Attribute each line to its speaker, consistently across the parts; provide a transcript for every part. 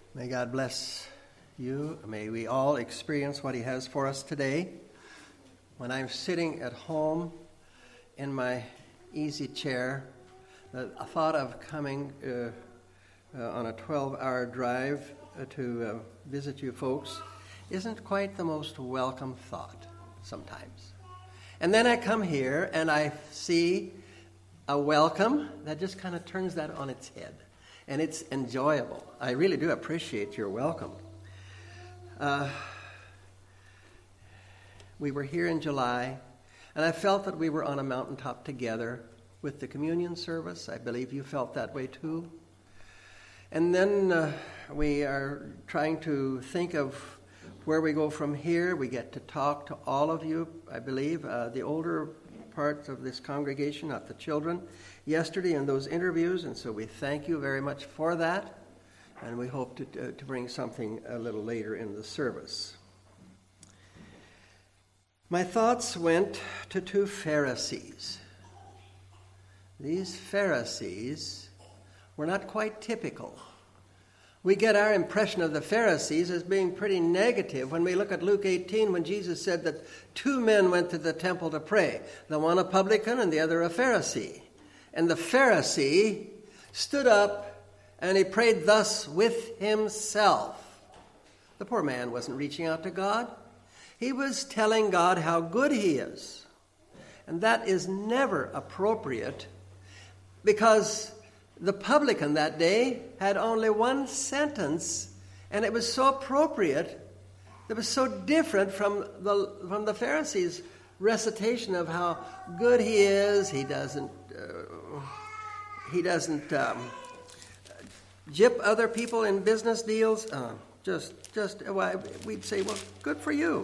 Speaker 1: May God bless you. May we all experience what He has for us today. When I'm sitting at home in my easy chair, the thought of coming on a 12-hour drive to visit you folks isn't quite the most welcome thought sometimes. And then I come here and I see a welcome that just kind of turns that on its head. And it's enjoyable. I really do appreciate your welcome. We were here in July, and I felt that we were on a mountaintop together with the communion service. I believe you felt that way too. And then we are trying to think of where we go from here. We get to talk to all of you, I believe, the older parts of this congregation, not the children, yesterday in those interviews, and so we thank you very much for that, and we hope to bring something a little later in the service. My thoughts went to two Pharisees. These Pharisees were not quite typical. We get our impression of the Pharisees as being pretty negative when we look at Luke 18 when Jesus said that two men went to the temple to pray, the one a publican and the other a Pharisee. And the Pharisee stood up and he prayed thus with himself. The poor man wasn't reaching out to God. He was telling God how good He is. And that is never appropriate because the publican that day had only one sentence, and it was so appropriate. It was so different from the Pharisees' recitation of how good he is. He doesn't gyp other people in business deals. We'd say, well, good for you.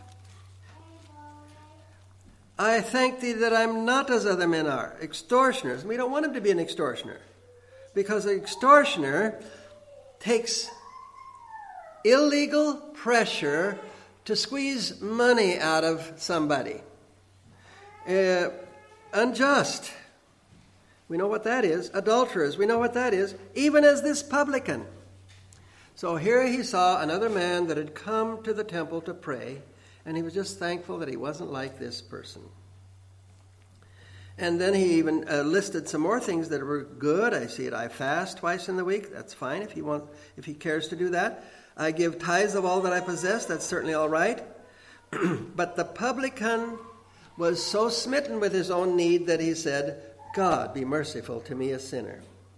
Speaker 1: I thank Thee that I'm not as other men are, extortioners. We don't want him to be an extortioner. Because an extortioner takes illegal pressure to squeeze money out of somebody. Unjust. We know what that is. Adulterers. We know what that is. Even as this publican. So here he saw another man that had come to the temple to pray, and he was just thankful that he wasn't like this person. And then he even listed some more things that were good. I see it. I fast twice in the week. That's fine if he cares to do that. I give tithes of all that I possess. That's certainly all right. But the publican was so smitten with his own need that he said, God, be merciful to me, a sinner.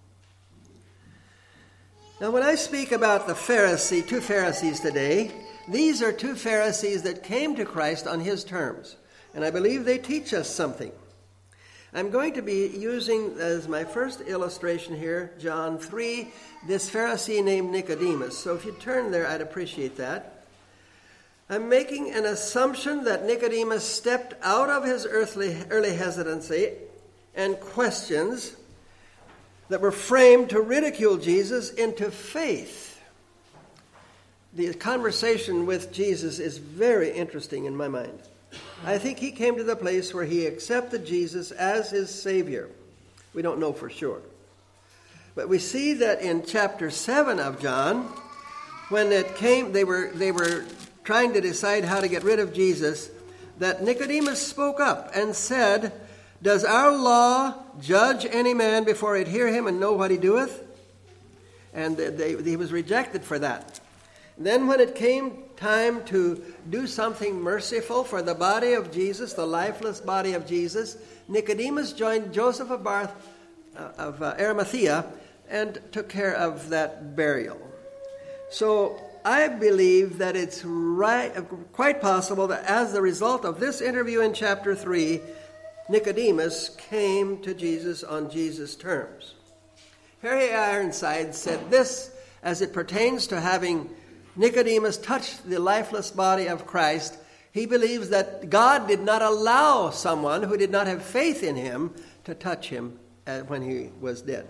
Speaker 1: Now, when I speak about two Pharisees today, these are two Pharisees that came to Christ on His terms. And I believe they teach us something. I'm going to be using as my first illustration here, John 3, this Pharisee named Nicodemus. So if you turn there, I'd appreciate that. I'm making an assumption that Nicodemus stepped out of his early hesitancy and questions that were framed to ridicule Jesus into faith. The conversation with Jesus is very interesting in my mind. I think he came to the place where he accepted Jesus as his Savior. We don't know for sure. But we see that in chapter 7 of John, when it came, they were trying to decide how to get rid of Jesus, that Nicodemus spoke up and said, Does our law judge any man before it hear him and know what he doeth? And he was rejected for that. Then when it came time to do something merciful for the body of Jesus, the lifeless body of Jesus, Nicodemus joined Joseph of Arimathea and took care of that burial. So I believe that it's quite possible that as the result of this interview in chapter 3, Nicodemus came to Jesus on Jesus' terms. Harry Ironside said this as it pertains to having Nicodemus touched the lifeless body of Christ. He believes that God did not allow someone who did not have faith in him to touch him when he was dead.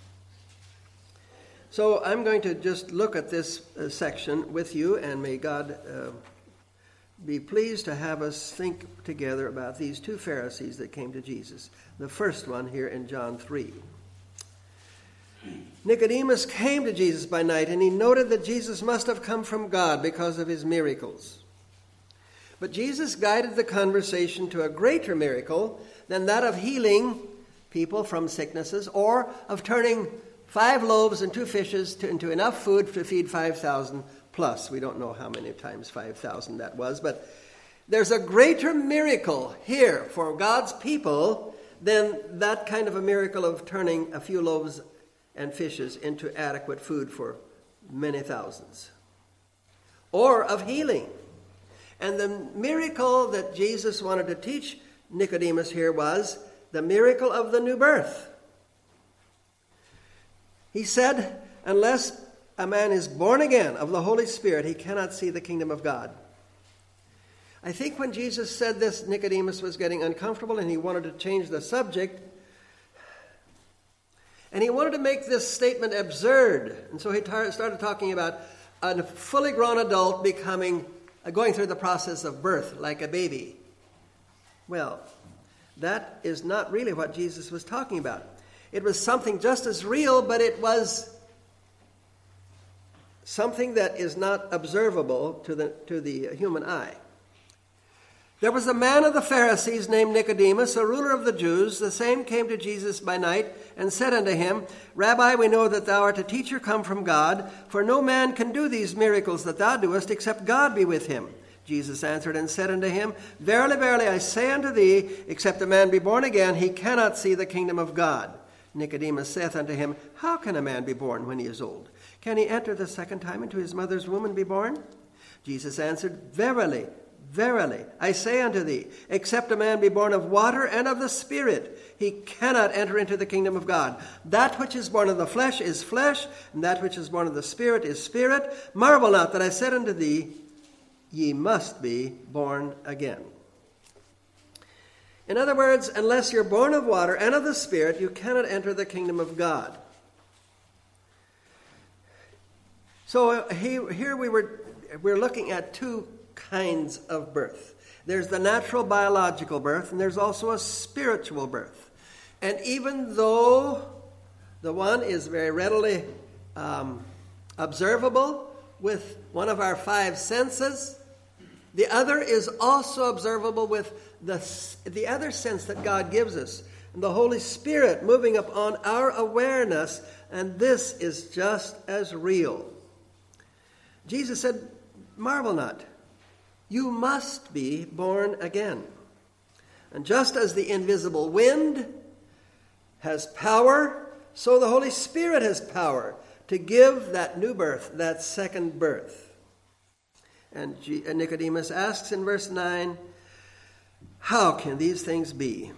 Speaker 1: So I'm going to just look at this section with you, and may God be pleased to have us think together about these two Pharisees that came to Jesus. The first one here in John 3. Nicodemus came to Jesus by night, and he noted that Jesus must have come from God because of his miracles. But Jesus guided the conversation to a greater miracle than that of healing people from sicknesses or of turning 5 loaves and 2 fishes into enough food to feed 5,000 plus. We don't know how many times 5,000 that was, but there's a greater miracle here for God's people than that kind of a miracle of turning a few loaves and fishes into adequate food for many thousands, or of healing. And the miracle that Jesus wanted to teach Nicodemus here was the miracle of the new birth. He said, unless a man is born again of the Holy Spirit, he cannot see the kingdom of God. I think when Jesus said this, Nicodemus was getting uncomfortable and he wanted to change the subject. And he wanted to make this statement absurd. And so he started talking about a fully grown adult going through the process of birth like a baby. Well, that is not really what Jesus was talking about. It was something just as real, but it was something that is not observable to the human eye. There was a man of the Pharisees named Nicodemus, a ruler of the Jews. The same came to Jesus by night and said unto him, Rabbi, we know that thou art a teacher come from God, for no man can do these miracles that thou doest, except God be with him. Jesus answered and said unto him, Verily, verily, I say unto thee, except a man be born again, he cannot see the kingdom of God. Nicodemus saith unto him, How can a man be born when he is old? Can he enter the second time into his mother's womb and be born? Jesus answered, Verily, verily, I say unto thee, except a man be born of water and of the Spirit, he cannot enter into the kingdom of God. That which is born of the flesh is flesh, and that which is born of the Spirit is spirit. Marvel not that I said unto thee, ye must be born again. In other words, unless you're born of water and of the Spirit, you cannot enter the kingdom of God. So here we're looking at 2 kinds of birth. There's the natural biological birth, and there's also a spiritual birth. And even though the one is very readily observable with one of our 5 senses, the other is also observable with the other sense that God gives us, and the Holy Spirit moving upon our awareness, and this is just as real. Jesus said, Marvel not. You must be born again. And just as the invisible wind has power, so the Holy Spirit has power to give that new birth, that second birth. And Nicodemus asks in verse 9, how can these things be?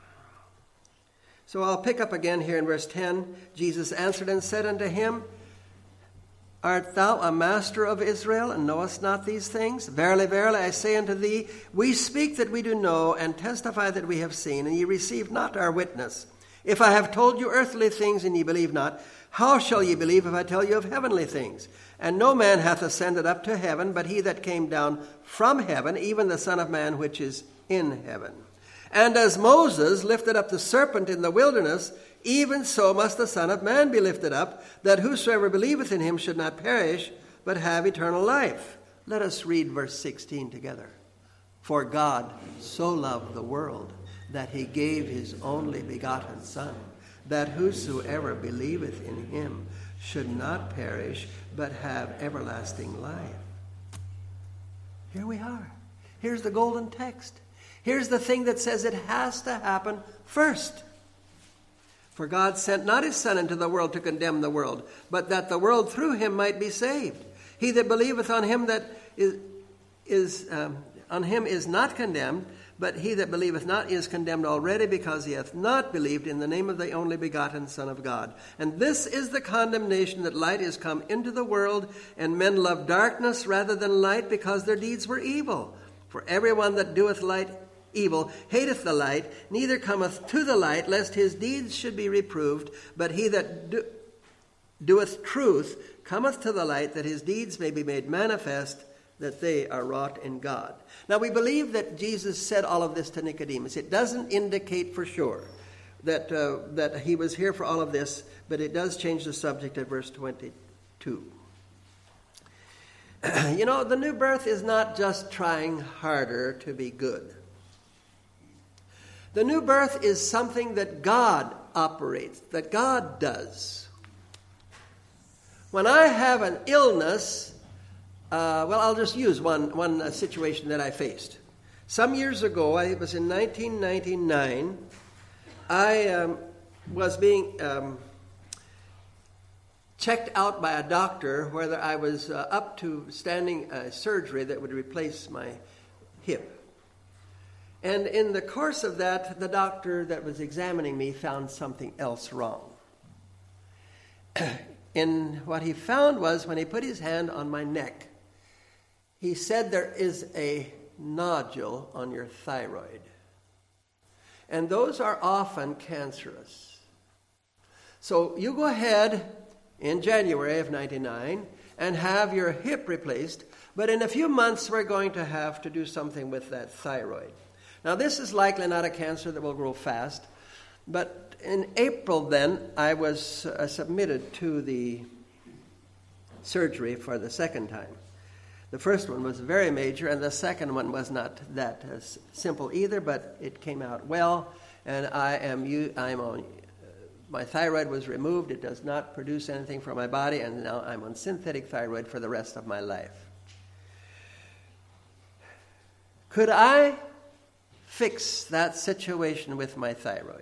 Speaker 1: So I'll pick up again here in verse 10. Jesus answered and said unto him, Art thou a master of Israel, and knowest not these things? Verily, verily, I say unto thee, we speak that we do know, and testify that we have seen, and ye receive not our witness. If I have told you earthly things, and ye believe not, how shall ye believe if I tell you of heavenly things? And no man hath ascended up to heaven, but he that came down from heaven, even the Son of Man which is in heaven. And as Moses lifted up the serpent in the wilderness, even so must the Son of Man be lifted up, that whosoever believeth in him should not perish, but have eternal life. Let us read verse 16 together. For God so loved the world, that he gave his only begotten Son, that whosoever believeth in him should not perish, but have everlasting life. Here we are. Here's the golden text. Here's the thing that says it has to happen first. For God sent not his Son into the world to condemn the world, but that the world through him might be saved. He that believeth on him is not condemned, but he that believeth not is condemned already, because he hath not believed in the name of the only begotten Son of God. And this is the condemnation, that light is come into the world, and men love darkness rather than light, because their deeds were evil. For everyone that doeth evil hateth the light, neither cometh to the light, lest his deeds should be reproved. But he that doeth truth cometh to the light, that his deeds may be made manifest, that they are wrought in God. Now we believe that Jesus said all of this to Nicodemus. It doesn't indicate for sure that he was here for all of this, but it does change the subject at verse 22. You know, the new birth is not just trying harder to be good. The new birth is something that God operates, that God does. When I have an illness, I'll just use one situation that I faced. Some years ago, it was in 1999, I was being checked out by a doctor whether I was up to standing surgery that would replace my hip. And in the course of that, the doctor that was examining me found something else wrong. And what he found was, when he put his hand on my neck, he said, there is a nodule on your thyroid. And those are often cancerous. So you go ahead in January of 99 and have your hip replaced, but in a few months we're going to have to do something with that thyroid. Now this is likely not a cancer that will grow fast, but in April then I was submitted to the surgery for the second time. The first one was very major, and the second one was not that simple either, but it came out well, and I'm on. My thyroid was removed. It does not produce anything for my body, and now I'm on synthetic thyroid for the rest of my life. Could I fix that situation with my thyroid?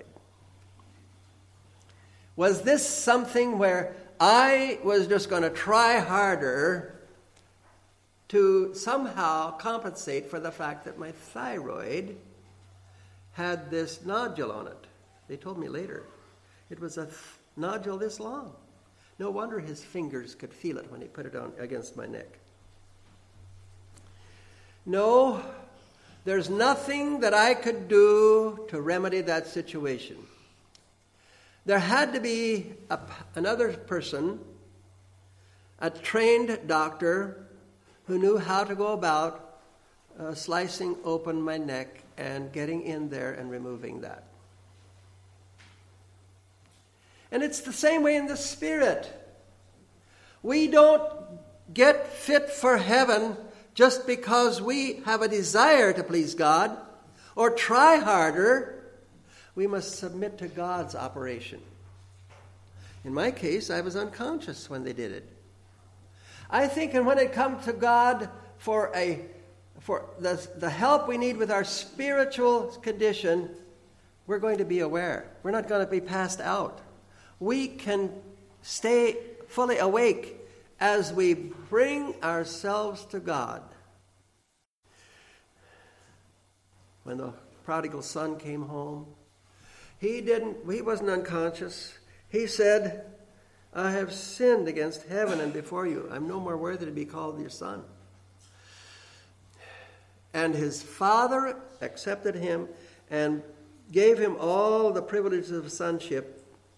Speaker 1: Was this something where I was just going to try harder to somehow compensate for the fact that my thyroid had this nodule on it? They told me later. It was a nodule this long. No wonder his fingers could feel it when he put it on against my neck. No, there's nothing that I could do to remedy that situation. There had to be another person, a trained doctor, who knew how to go about slicing open my neck and getting in there and removing that. And it's the same way in the Spirit. We don't get fit for heaven just because we have a desire to please God or try harder. We must submit to God's operation. In my case, I was unconscious when they did it. I think, and when it comes to God for the help we need with our spiritual condition, we're going to be aware. We're not going to be passed out. We can stay fully awake as we bring ourselves to God. When the prodigal son came home, he wasn't unconscious. He said, I have sinned against heaven and before you. I'm no more worthy to be called your son. And his father accepted him and gave him all the privileges of sonship,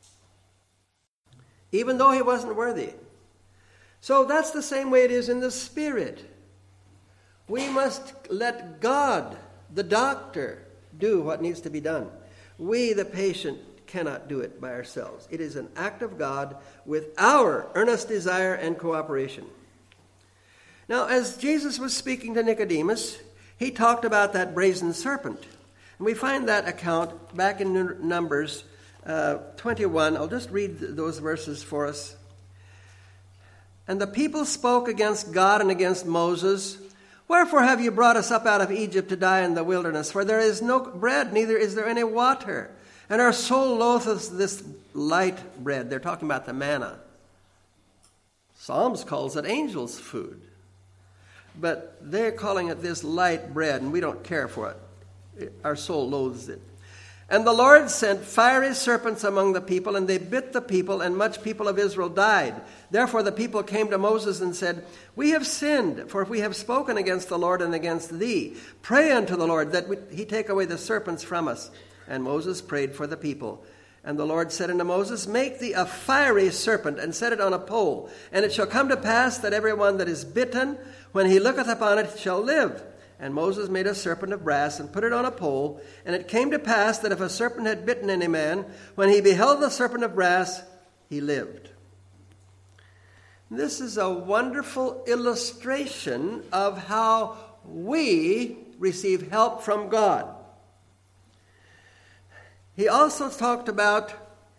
Speaker 1: even though he wasn't worthy. So that's the same way it is in the Spirit. We must let God, the doctor, do what needs to be done. We, the patient, cannot do it by ourselves. It is an act of God with our earnest desire and cooperation. Now, as Jesus was speaking to Nicodemus, he talked about that brazen serpent. And we find that account back in Numbers 21. I'll just read those verses for us. And the people spoke against God and against Moses. Wherefore have you brought us up out of Egypt to die in the wilderness? For there is no bread, neither is there any water. And our soul loatheth this light bread. They're talking about the manna. Psalms calls it angel's food. But they're calling it this light bread, and we don't care for it. Our soul loathes it. And the Lord sent fiery serpents among the people, and they bit the people, and much people of Israel died. Therefore the people came to Moses and said, We have sinned, for we have spoken against the Lord and against thee. Pray unto the Lord that he take away the serpents from us. And Moses prayed for the people. And the Lord said unto Moses, Make thee a fiery serpent, and set it on a pole. And it shall come to pass that every one that is bitten, when he looketh upon it, shall live. And Moses made a serpent of brass and put it on a pole. And it came to pass that if a serpent had bitten any man, when he beheld the serpent of brass, he lived. This is a wonderful illustration of how we receive help from God. He also talked about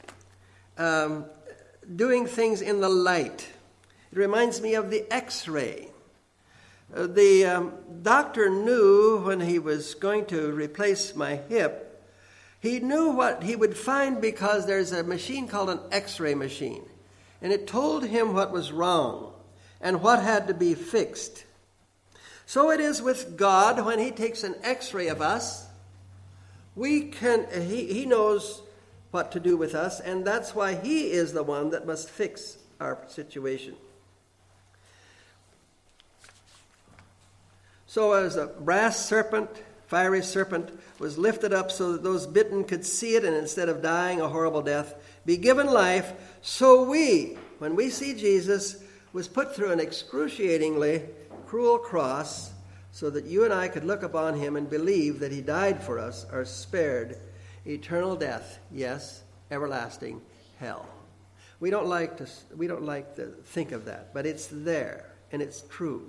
Speaker 1: doing things in the light. It reminds me of the X-ray. The doctor knew when he was going to replace my hip, he knew what he would find because there's a machine called an X-ray machine. And it told him what was wrong and what had to be fixed. So it is with God when he takes an X-ray of us. He knows what to do with us, and that's why he is the one that must fix our situation. So as a brass serpent, fiery serpent, was lifted up so that those bitten could see it and instead of dying a horrible death, be given life, so we, when we see Jesus, was put through an excruciatingly cruel cross so that you and I could look upon him and believe that he died for us, or spared eternal death, yes, everlasting hell. We don't like to think of that, but it's there and it's true.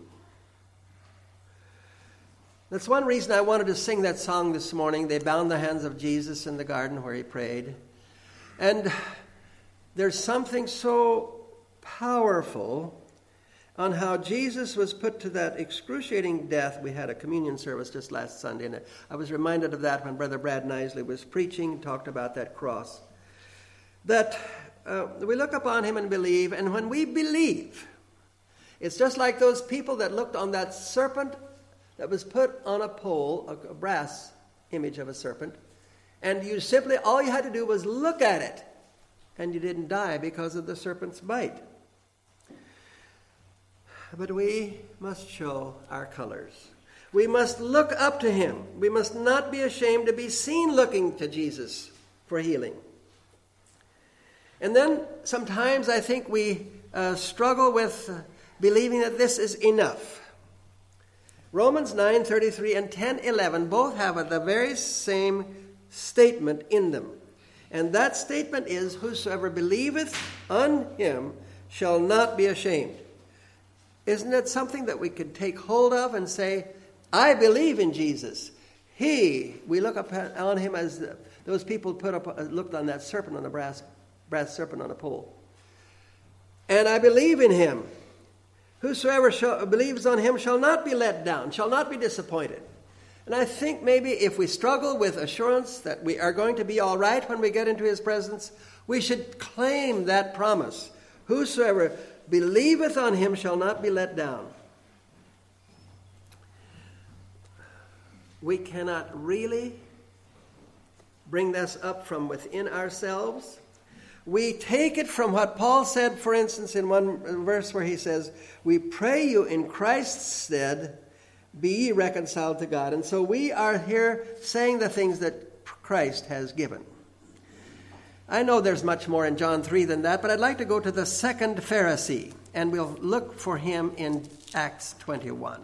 Speaker 1: That's one reason I wanted to sing that song this morning. They bound the hands of Jesus in the garden where he prayed. And there's something so powerful on how Jesus was put to that excruciating death. We had a communion service just last Sunday, and I was reminded of that when Brother Brad Nisley was preaching, talked about that cross. That we look upon him and believe, and when we believe, it's just like those people that looked on that serpent that was put on a pole, a brass image of a serpent, and all you had to do was look at it, and you didn't die because of the serpent's bite. But we must show our colors. We must look up to him. We must not be ashamed to be seen looking to Jesus for healing. And then sometimes I think we struggle with believing that this is enough. Romans 9:33 and 10:11 both have the very same statement in them. And that statement is, whosoever believeth on him shall not be ashamed. Isn't it something that we could take hold of and say, I believe in Jesus. We look on him as those people looked on that serpent, on the brass serpent on a pole. And I believe in him. Whosoever believes on him shall not be let down, shall not be disappointed. And I think maybe if we struggle with assurance that we are going to be all right when we get into his presence, we should claim that promise. Whosoever believeth on him shall not be let down. We cannot really bring this up from within ourselves. We take it from what Paul said, for instance, in one verse where he says, we pray you in Christ's stead, be ye reconciled to God. And so we are here saying the things that Christ has given. I know there's much more in John 3 than that, but I'd like to go to the second Pharisee, and we'll look for him in Acts 21.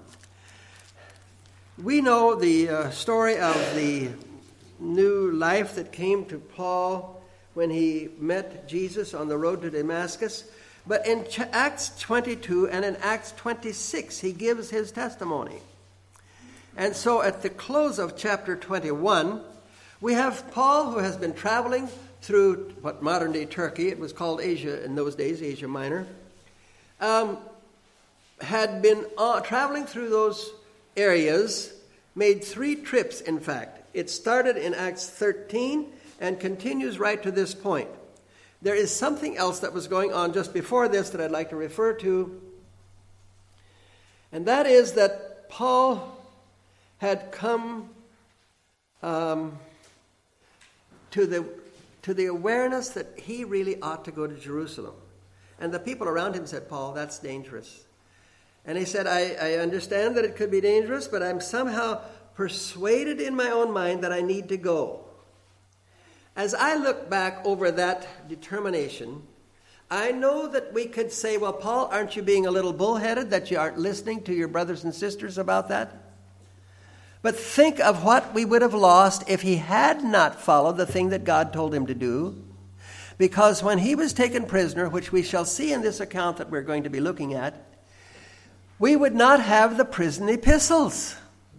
Speaker 1: We know the story of the new life that came to Paul when he met Jesus on the road to Damascus. But in Acts 22 and in Acts 26, he gives his testimony. And so at the close of chapter 21, we have Paul, who has been traveling through what modern-day Turkey, it was called Asia in those days, Asia Minor, had been traveling through those areas, made 3 trips, in fact. It started in Acts 13 and continues right to this point. There is something else that was going on just before this that I'd like to refer to, and that is that Paul had come to the awareness that he really ought to go to Jerusalem. And the people around him said, Paul, that's dangerous. And he said, I understand that it could be dangerous, but I'm somehow persuaded in my own mind that I need to go. As I look back over that determination, I know that we could say, well, Paul, aren't you being a little bullheaded that you aren't listening to your brothers and sisters about that? But think of what we would have lost if he had not followed the thing that God told him to do. Because when he was taken prisoner, which we shall see in this account that we're going to be looking at, we would not have the prison epistles.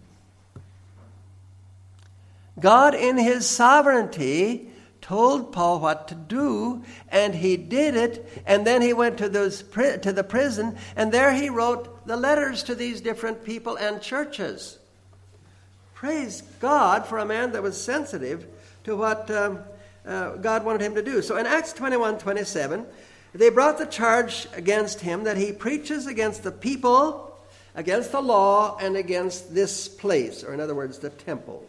Speaker 1: God in his sovereignty told Paul what to do, and he did it, and then he went to the prison, and there he wrote the letters to these different people and churches. Praise God for a man that was sensitive to what God wanted him to do. So in Acts 21:27, they brought the charge against him that he preaches against the people, against the law, and against this place, or in other words, the temple.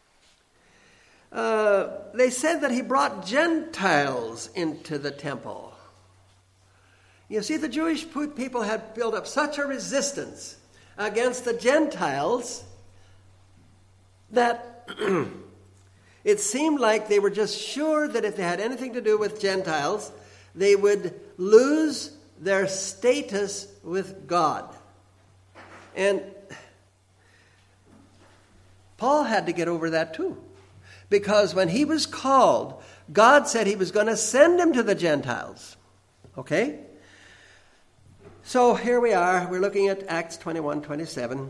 Speaker 1: They said that he brought Gentiles into the temple. You see, the Jewish people had built up such a resistance against the Gentiles that it seemed like they were just sure that if they had anything to do with Gentiles, they would lose their status with God. And Paul had to get over that too. Because when he was called, God said he was going to send him to the Gentiles. Okay? So here we are. We're looking at Acts 21:27.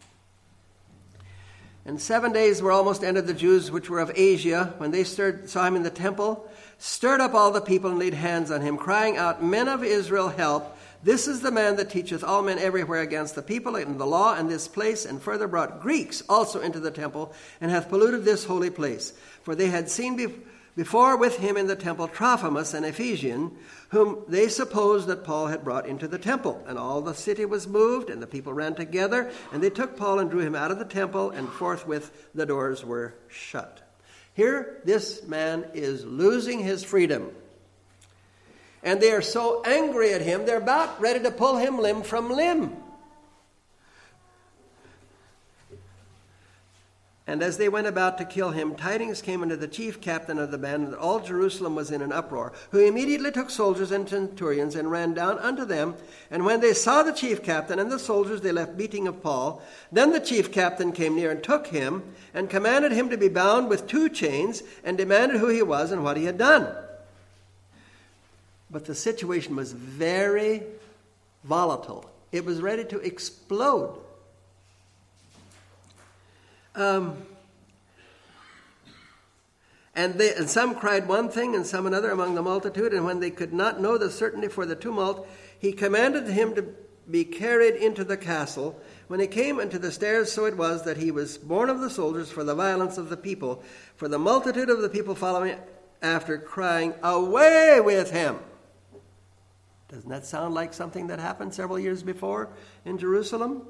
Speaker 1: And 7 days were almost ended. The Jews which were of Asia, when they saw him in the temple, stirred up all the people and laid hands on him, crying out, "Men of Israel, help! This is the man that teacheth all men everywhere against the people and the law in this place, and further brought Greeks also into the temple, and hath polluted this holy place." For they had seen before with him in the temple Trophimus, an Ephesian, whom they supposed that Paul had brought into the temple. And all the city was moved, and the people ran together, and they took Paul and drew him out of the temple, and forthwith the doors were shut. Here, this man is losing his freedom. And they are so angry at him, they're about ready to pull him limb from limb. And as they went about to kill him, tidings came unto the chief captain of the band that all Jerusalem was in an uproar, who immediately took soldiers and centurions and ran down unto them. And when they saw the chief captain and the soldiers, they left beating of Paul. Then the chief captain came near and took him and commanded him to be bound with 2 chains, and demanded who he was and what he had done. But the situation was very volatile. It was ready to explode. And some cried one thing and some another among the multitude, and when they could not know the certainty for the tumult, he commanded him to be carried into the castle. When he came unto the stairs, so it was that he was borne of the soldiers for the violence of the people, for the multitude of the people following after, crying, "Away with him!" Doesn't that sound like something that happened several years before in Jerusalem?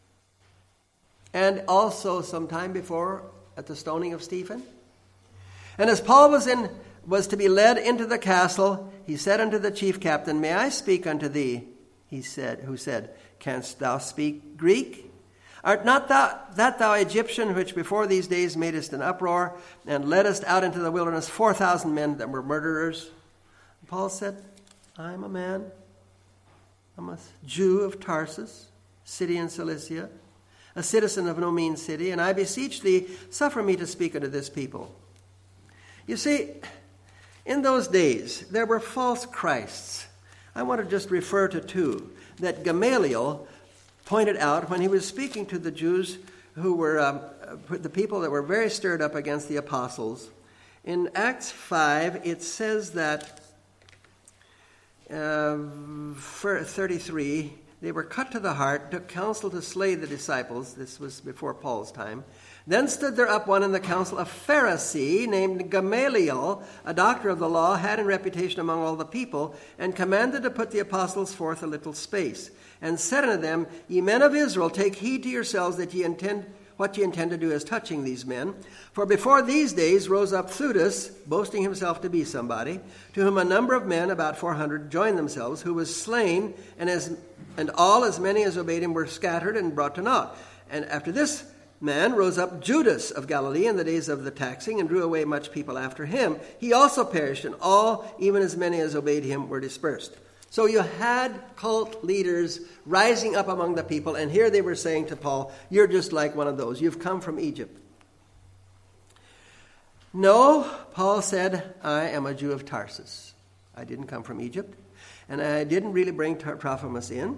Speaker 1: And also some time before at the stoning of Stephen? And as Paul was to be led into the castle, he said unto the chief captain, "May I speak unto thee?" He said, who said, "Canst thou speak Greek? Art not thou Egyptian, which before these days madest an uproar, and leddest out into the wilderness 4,000 men that were murderers?" And Paul said, "I'm a man. I'm a Jew of Tarsus, city in Cilicia, a citizen of no mean city, and I beseech thee, suffer me to speak unto this people." You see, in those days, there were false Christs. I want to just refer to 2 that Gamaliel pointed out when he was speaking to the Jews who were the people that were very stirred up against the apostles. In Acts 5, it says that 33, they were cut to the heart, took counsel to slay the disciples. This was before Paul's time. Then stood there up one in the council, a Pharisee named Gamaliel, a doctor of the law, had in reputation among all the people, and commanded to put the apostles forth a little space, and said unto them, "Ye men of Israel, take heed to yourselves that what ye intend to do as touching these men. For before these days rose up Theudas, boasting himself to be somebody, to whom a number of men, about 400, joined themselves, who was slain, and all as many as obeyed him were scattered and brought to naught. And after this man rose up Judas of Galilee in the days of the taxing, and drew away much people after him. He also perished, and all, even as many as obeyed him, were dispersed." So you had cult leaders rising up among the people, and here they were saying to Paul, you're just like one of those. You've come from Egypt. No, Paul said, I am a Jew of Tarsus. I didn't come from Egypt, and I didn't really bring Trophimus in.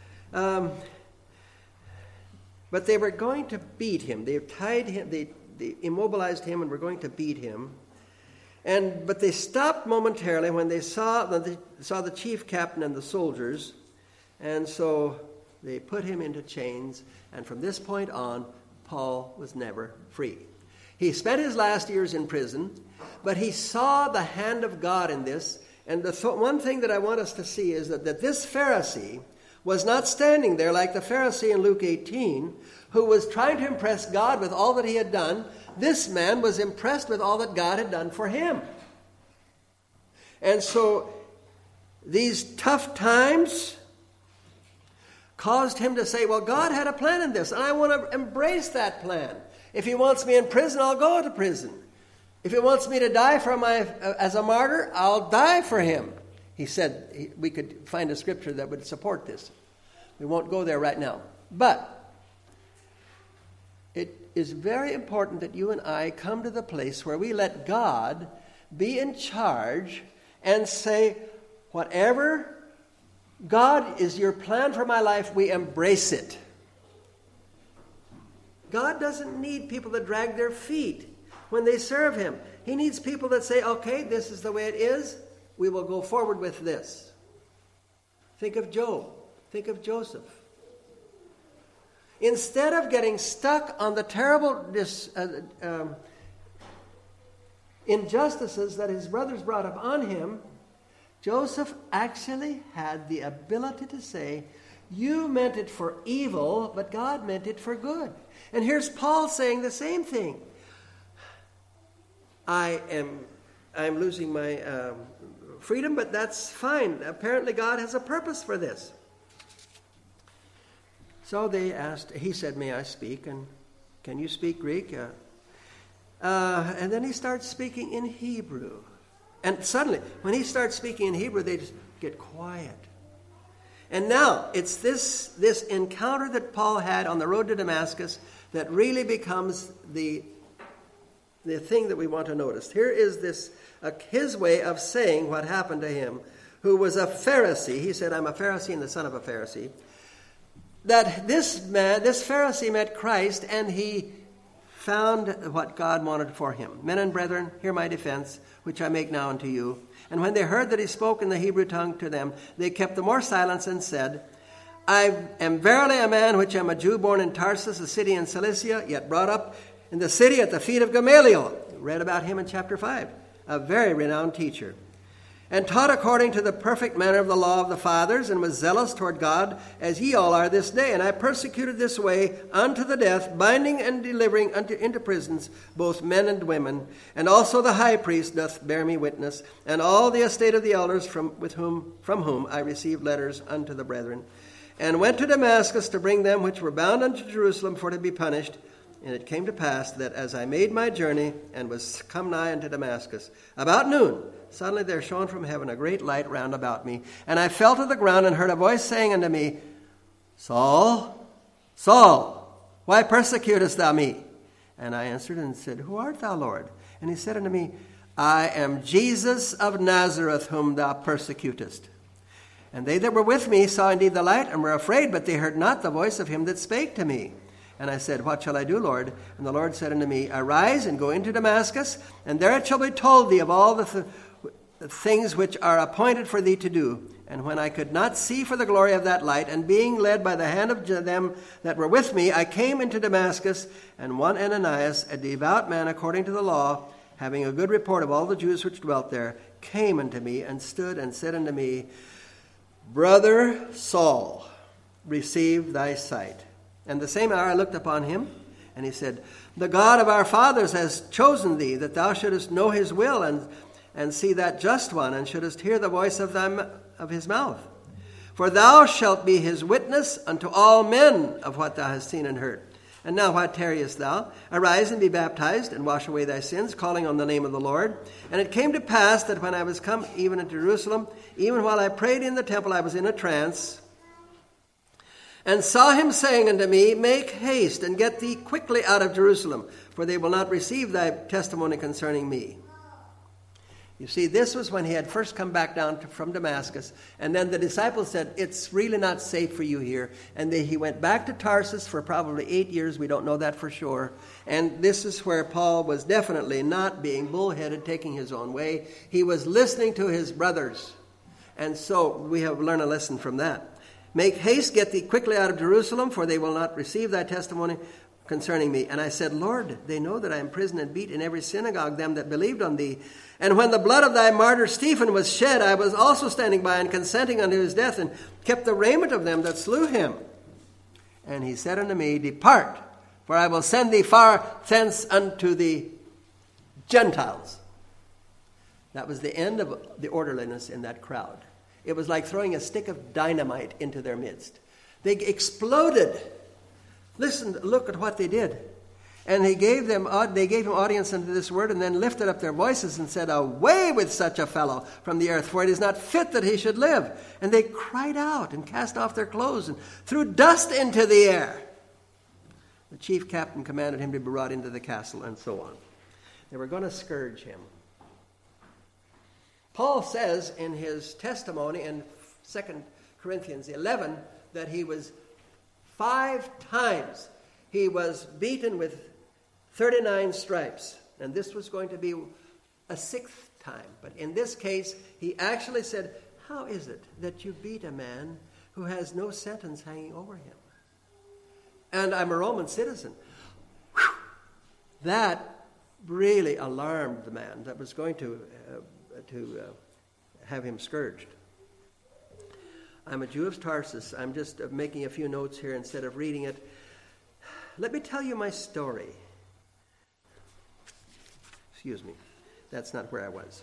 Speaker 1: But they were going to beat him. They tied him, they immobilized him and were going to beat him. But they stopped momentarily when they saw the chief captain and the soldiers, and so they put him into chains, and from this point on, Paul was never free. He spent his last years in prison, but he saw the hand of God in this, and one thing that I want us to see is that this Pharisee was not standing there like the Pharisee in Luke 18, who was trying to impress God with all that he had done. This man was impressed with all that God had done for him. And so these tough times caused him to say, well, God had a plan in this, and I want to embrace that plan. If he wants me in prison, I'll go to prison. If he wants me to die as a martyr, I'll die for him. He said we could find a scripture that would support this. We won't go there right now. But it is very important that you and I come to the place where we let God be in charge and say, whatever God is your plan for my life, we embrace it. God doesn't need people that drag their feet when they serve him. He needs people that say, okay, this is the way it is. We will go forward with this. Think of Job. Think of Joseph. Instead of getting stuck on the terrible injustices that his brothers brought upon him, Joseph actually had the ability to say, you meant it for evil, but God meant it for good. And here's Paul saying the same thing. I'm losing my freedom, but that's fine. Apparently God has a purpose for this. So they asked, he said, may I speak? And can you speak Greek? And then he starts speaking in Hebrew. And suddenly, when he starts speaking in Hebrew, they just get quiet. And now, it's this encounter that Paul had on the road to Damascus that really becomes the thing that we want to notice. Here is his way of saying what happened to him, who was a Pharisee. He said, I'm a Pharisee and the son of a Pharisee. That this Pharisee met Christ, and he found what God wanted for him. Men and brethren, hear my defense, which I make now unto you. And when they heard that he spoke in the Hebrew tongue to them, they kept the more silence and said, I am verily a man which am a Jew born in Tarsus, a city in Cilicia, yet brought up in the city at the feet of Gamaliel. We read about him in chapter 5. A very renowned teacher. And taught according to the perfect manner of the law of the fathers, and was zealous toward God, as ye all are this day. And I persecuted this way unto the death, binding and delivering into prisons both men and women. And also the high priest doth bear me witness, and all the estate of the elders from whom I received letters unto the brethren. And went to Damascus to bring them which were bound unto Jerusalem for to be punished. And it came to pass that as I made my journey, and was come nigh unto Damascus, about noon, suddenly there shone from heaven a great light round about me. And I fell to the ground, and heard a voice saying unto me, Saul, Saul, why persecutest thou me? And I answered and said, Who art thou, Lord? And he said unto me, I am Jesus of Nazareth, whom thou persecutest. And they that were with me saw indeed the light, and were afraid, but they heard not the voice of him that spake to me. And I said, What shall I do, Lord? And the Lord said unto me, Arise and go into Damascus, and there it shall be told thee of all the things which are appointed for thee to do. And when I could not see for the glory of that light, and being led by the hand of them that were with me, I came into Damascus, and one Ananias, a devout man according to the law, having a good report of all the Jews which dwelt there, came unto me, and stood and said unto me, Brother Saul, receive thy sight. And the same hour I looked upon him, and he said, The God of our fathers has chosen thee, that thou shouldest know his will, and see that just one, and shouldest hear the voice of his mouth. For thou shalt be his witness unto all men of what thou hast seen and heard. And now why tarriest thou? Arise and be baptized, and wash away thy sins, calling on the name of the Lord. And it came to pass that when I was come even into Jerusalem, even while I prayed in the temple, I was in a trance, and saw him saying unto me, Make haste, and get thee quickly out of Jerusalem, for they will not receive thy testimony concerning me. You see, this was when he had first come back down from Damascus, and then the disciples said, It's really not safe for you here. And he went back to Tarsus for probably 8 years. We don't know that for sure. And this is where Paul was definitely not being bullheaded, taking his own way. He was listening to his brothers. And so we have learned a lesson from that. Make haste, get thee quickly out of Jerusalem, for they will not receive thy testimony concerning me. And I said, Lord, they know that I am imprisoned and beat in every synagogue them that believed on thee. And when the blood of thy martyr Stephen was shed, I was also standing by and consenting unto his death, and kept the raiment of them that slew him. And he said unto me, Depart, for I will send thee far thence unto the Gentiles. That was the end of the orderliness in that crowd. It was like throwing a stick of dynamite into their midst. They exploded. Listen, look at what they did. And they gave him audience unto this word, and then lifted up their voices and said, Away with such a fellow from the earth, for it is not fit that he should live. And they cried out and cast off their clothes and threw dust into the air. The chief captain commanded him to be brought into the castle, and so on. They were going to scourge him. Paul says in his testimony in 2 Corinthians 11 that he was 5 times he was beaten with 39 stripes. And this was going to be a 6th time. But in this case, he actually said, How is it that you beat a man who has no sentence hanging over him? And I'm a Roman citizen. Whew. That really alarmed the man that was going to have him scourged. I'm a Jew of Tarsus. I'm just making a few notes here instead of reading it. Let me tell you my story. Excuse me. That's not where I was.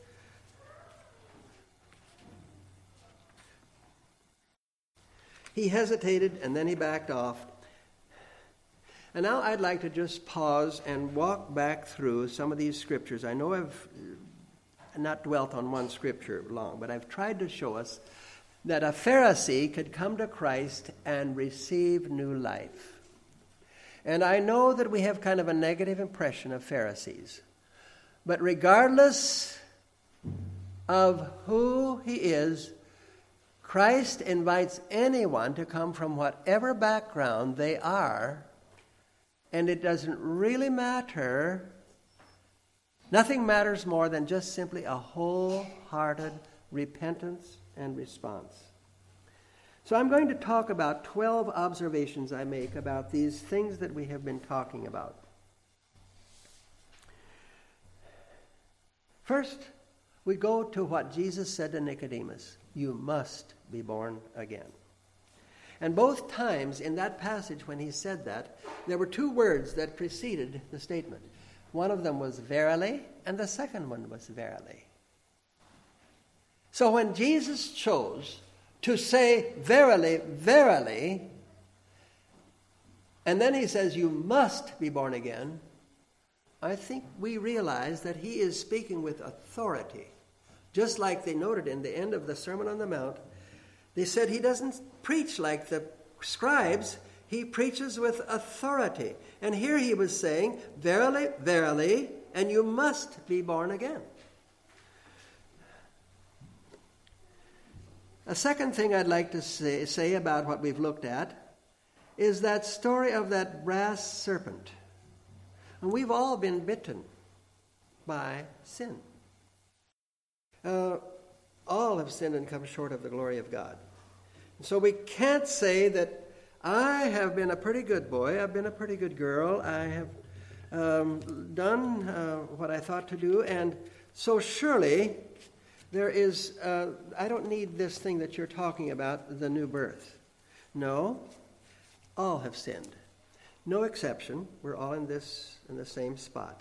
Speaker 1: He hesitated, and then he backed off. And now I'd like to just pause and walk back through some of these scriptures. I know I've not dwelt on one scripture long, but I've tried to show us that a Pharisee could come to Christ and receive new life. And I know that we have kind of a negative impression of Pharisees. But regardless of who he is, Christ invites anyone to come from whatever background they are, and it doesn't really matter. Nothing matters more than just simply a wholehearted repentance and response. So I'm going to talk about 12 observations I make about these things that we have been talking about. First, we go to what Jesus said to Nicodemus. You must be born again. And both times in that passage when he said that, there were 2 words that preceded the statement. One of them was verily, and the second one was verily. So when Jesus chose to say verily, verily, and then he says you must be born again, I think we realize that he is speaking with authority. Just like they noted in the end of the Sermon on the Mount, they said he doesn't preach like the scribes, he preaches with authority. And here he was saying, verily, verily, and you must be born again. A second thing I'd like to say about what we've looked at is that story of that brass serpent. And we've all been bitten by sin. All have sinned and come short of the glory of God. So we can't say that I have been a pretty good boy, I've been a pretty good girl, I have done what I thought to do, and so surely there is, I don't need this thing that you're talking about, the new birth. No, all have sinned. No exception. We're all in the same spot.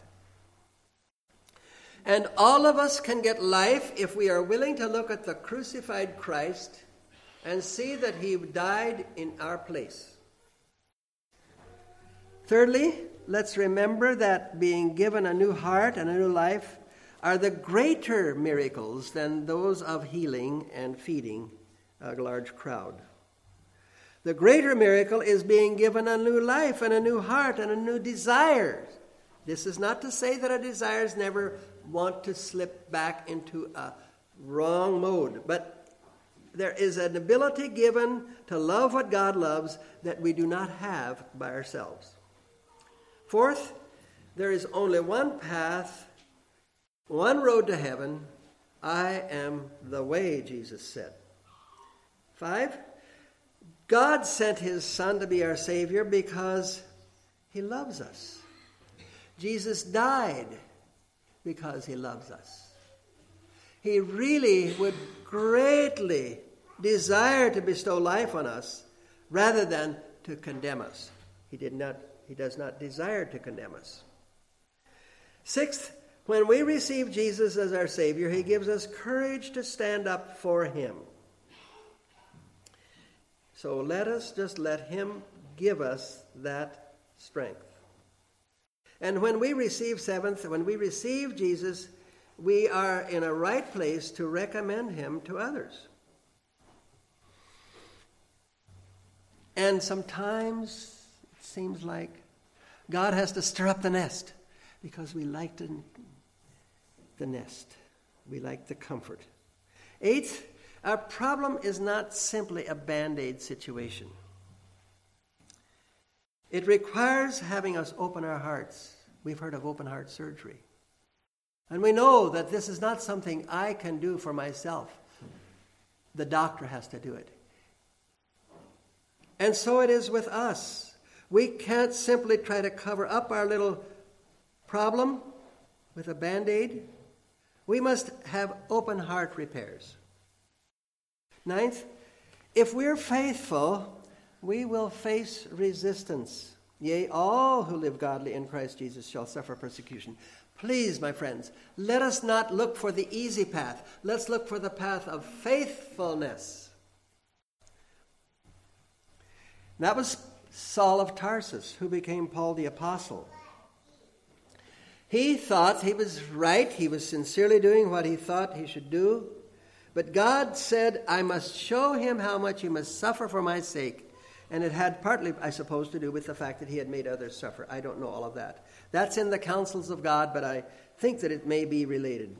Speaker 1: And all of us can get life if we are willing to look at the crucified Christ and see that he died in our place. Thirdly, let's remember that being given a new heart and a new life are the greater miracles than those of healing and feeding a large crowd. The greater miracle is being given a new life and a new heart and a new desire. This is not to say that our desires never want to slip back into a wrong mode, but there is an ability given to love what God loves that we do not have by ourselves. Fourth, there is only one path, one road to heaven. I am the way, Jesus said. 5, God sent his Son to be our Savior because he loves us. Jesus died because he loves us. He really would greatly desire to bestow life on us rather than to condemn us. He does not desire to condemn us. 6th, when we receive Jesus as our Savior, he gives us courage to stand up for him. So let us just let him give us that strength. And when we receive Jesus, we are in a right place to recommend him to others. And sometimes it seems like God has to stir up the nest because we like the nest. We like the comfort. 8th, our problem is not simply a Band-Aid situation. It requires having us open our hearts. We've heard of open heart surgery. And we know that this is not something I can do for myself. The doctor has to do it. And so it is with us. We can't simply try to cover up our little problem with a Band-Aid. We must have open heart repairs. 9th, if we're faithful, we will face resistance. Yea, all who live godly in Christ Jesus shall suffer persecution. Please, my friends, let us not look for the easy path. Let's look for the path of faithfulness. That was Saul of Tarsus, who became Paul the Apostle. He thought he was right. He was sincerely doing what he thought he should do. But God said, I must show him how much he must suffer for my sake. And it had partly, I suppose, to do with the fact that he had made others suffer. I don't know all of that. That's in the counsels of God, but I think that it may be related.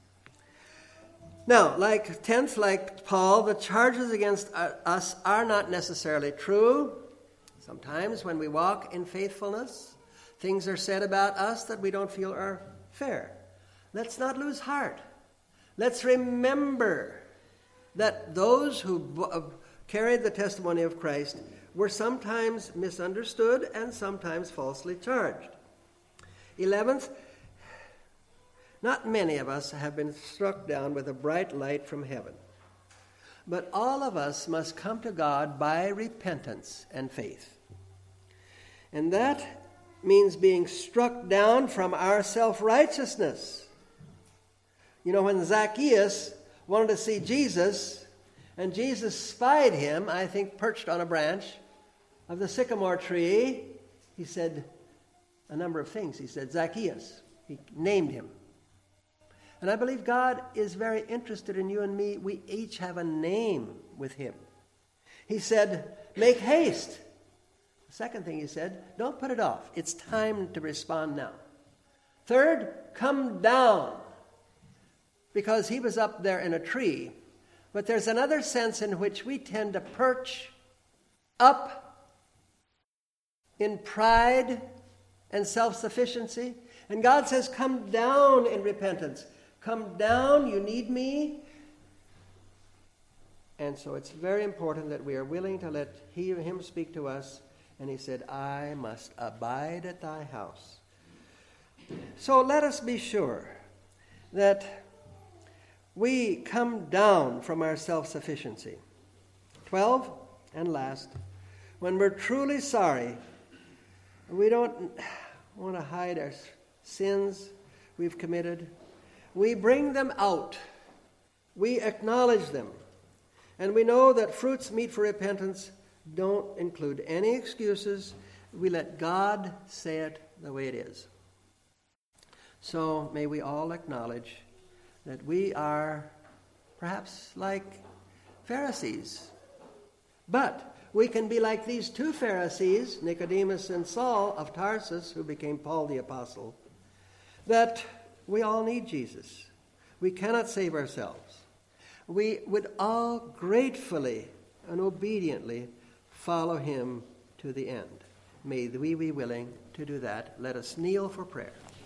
Speaker 1: Now, like Paul, the charges against us are not necessarily true. Sometimes when we walk in faithfulness, things are said about us that we don't feel are fair. Let's not lose heart. Let's remember that those who carried the testimony of Christ were sometimes misunderstood and sometimes falsely charged. 11th, not many of us have been struck down with a bright light from heaven, but all of us must come to God by repentance and faith. And that means being struck down from our self-righteousness. You know, when Zacchaeus wanted to see Jesus, and Jesus spied him, I think perched on a branch of the sycamore tree, he said a number of things. He said, Zacchaeus. He named him. And I believe God is very interested in you and me. We each have a name with him. He said, make haste. The second thing he said, don't put it off. It's time to respond now. Third, come down. Because he was up there in a tree. But there's another sense in which we tend to perch up in pride and self-sufficiency. And God says, come down in repentance. Come down, you need me. And so it's very important that we are willing to let him speak to us. And he said, I must abide at thy house. So let us be sure that we come down from our self-sufficiency. 12, and last, when we're truly sorry, we don't want to hide our sins we've committed. We bring them out. We acknowledge them. And we know that fruits meet for repentance don't include any excuses We let God say it the way it is. So may we all acknowledge that we are perhaps like Pharisees. But we can be like these two Pharisees, Nicodemus and Saul of Tarsus, who became Paul the Apostle, that we all need Jesus. We cannot save ourselves. We would all gratefully and obediently follow him to the end. May we be willing to do that. Let us kneel for prayer.